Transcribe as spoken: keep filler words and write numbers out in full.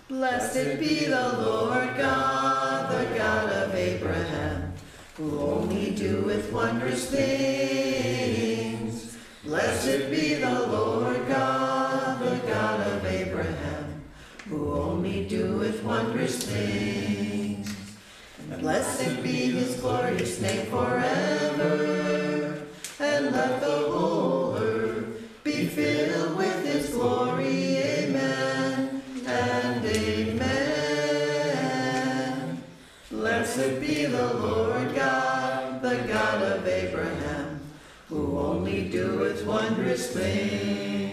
Blessed be the Lord God, the God of Abraham, who only doeth wondrous things. Blessed be the Lord God, the God of Abraham, who only doeth wondrous things. And blessed be his glorious name forever, and let the whole earth be filled with his glory. Amen and amen. Blessed be the Lord God, the God of Abraham, who only doeth wondrous things.